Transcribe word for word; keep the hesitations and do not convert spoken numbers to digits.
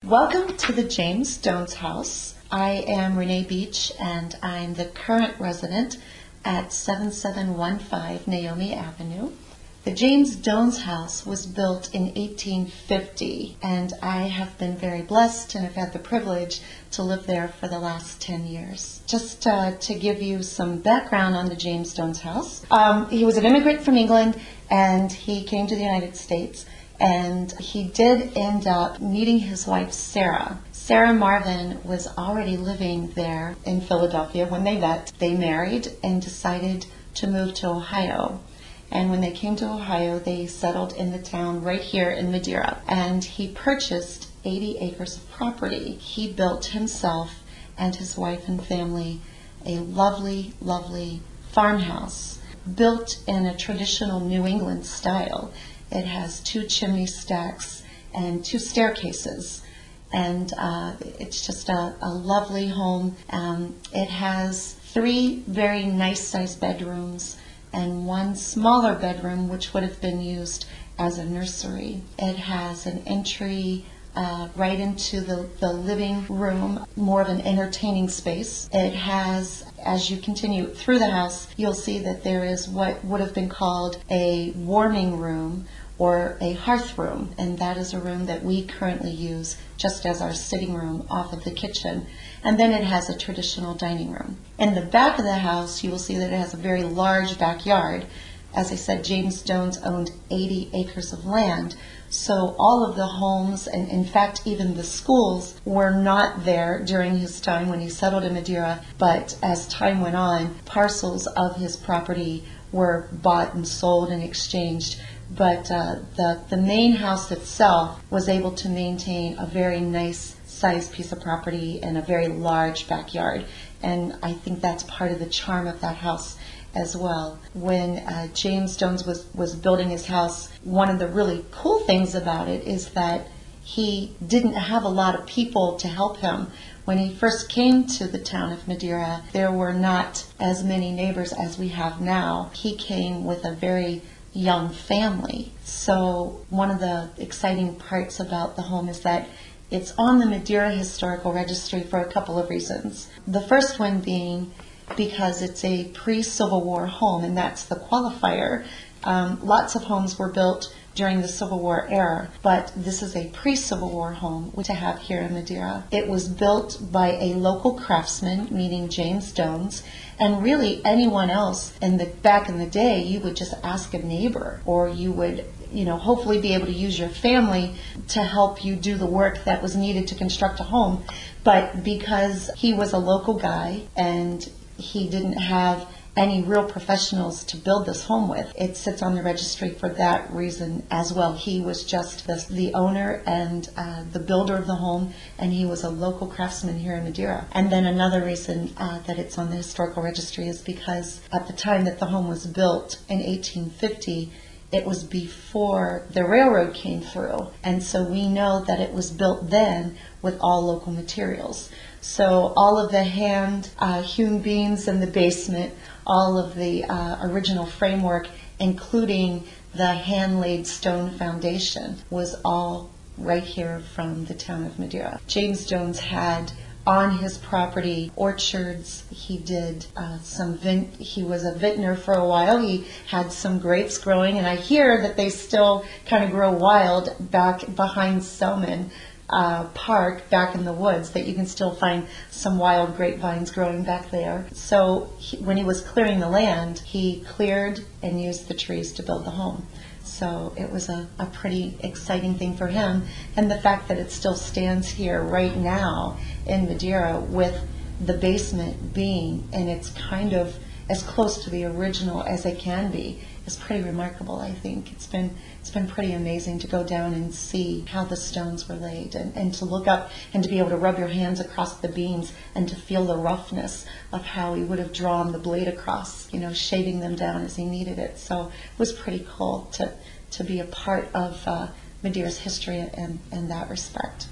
Welcome to the James Stones house. I am Renee Beach and I'm the current resident at seven seven one five Naomi Avenue. The James Stones house was built in eighteen fifty and I have been very blessed and have had the privilege to live there for the last ten years. Just uh, to give you some background on the James Stones house. Um, he was an immigrant from England and he came to the United States. And he did end up meeting his wife, Sarah. Sarah Marvin was already living there in Philadelphia when they met. They married and decided to move to Ohio. And when they came to Ohio, they settled in the town right here in Madeira. And he purchased eighty acres of property. He built himself and his wife and family a lovely, lovely farmhouse built in a traditional New England style. It has two chimney stacks and two staircases, and uh, it's just a, a lovely home. Um, it has three very nice-sized bedrooms and one smaller bedroom which would have been used as a nursery. It has an entry uh, right into the, the living room, more of an entertaining space. It has, as you continue through the house, you'll see that there is what would have been called a warming room or a hearth room, and that is a room that we currently use just as our sitting room off of the kitchen. And then it has a traditional dining room. In the back of the house, you will see that it has a very large backyard. As I said, James Stones owned eighty acres of land, so all of the homes, and in fact even the schools, were not there during his time when he settled in Madeira, but as time went on, parcels of his property were bought and sold and exchanged. But uh, the, the main house itself was able to maintain a very nice sized piece of property and a very large backyard. And I think that's part of the charm of that house as well. When uh, James Stones was, was building his house, one of the really cool things about it is that he didn't have a lot of people to help him. When he first came to the town of Madeira, there were not as many neighbors as we have now. He came with a very young family. So one of the exciting parts about the home is that it's on the Madeira Historical Registry for a couple of reasons. The first one being because it's a pre-Civil War home, and that's the qualifier. Um, lots of homes were built during the Civil War era, but this is a pre-Civil War home to have here in Madeira. It was built by a local craftsman, meaning James Stones, and really anyone else. In the back in the day, you would just ask a neighbor, or you would, you know, hopefully be able to use your family to help you do the work that was needed to construct a home. But because he was a local guy and he didn't have any real professionals to build this home with, it sits on the registry for that reason as well. He was just the, the owner and uh, the builder of the home, and he was a local craftsman here in Madeira. And then another reason uh, that it's on the historical registry is because at the time that the home was built in eighteen fifty, it was before the railroad came through, and so we know that it was built then with all local materials. So all of the hand uh, hewn beams in the basement, all of the uh, original framework, including the hand-laid stone foundation, was all right here from the town of Madeira. James Stones had on his property orchards. He did uh, some vin- he was a vintner for a while. He had some grapes growing, and I hear that they still kind of grow wild back behind Selman Uh, park back in the woods, that you can still find some wild grapevines growing back there. So he, when he was clearing the land, he cleared and used the trees to build the home. So it was a, a pretty exciting thing for him. And the fact that it still stands here right now in Madeira with the basement being, and it's kind of as close to the original as it can be, is pretty remarkable. I think it's been it's been pretty amazing to go down and see how the stones were laid, and, and to look up and to be able to rub your hands across the beams and to feel the roughness of how he would have drawn the blade across, you know, shaving them down as he needed it. So it was pretty cool to to be a part of uh, Madeira's history in, in that respect.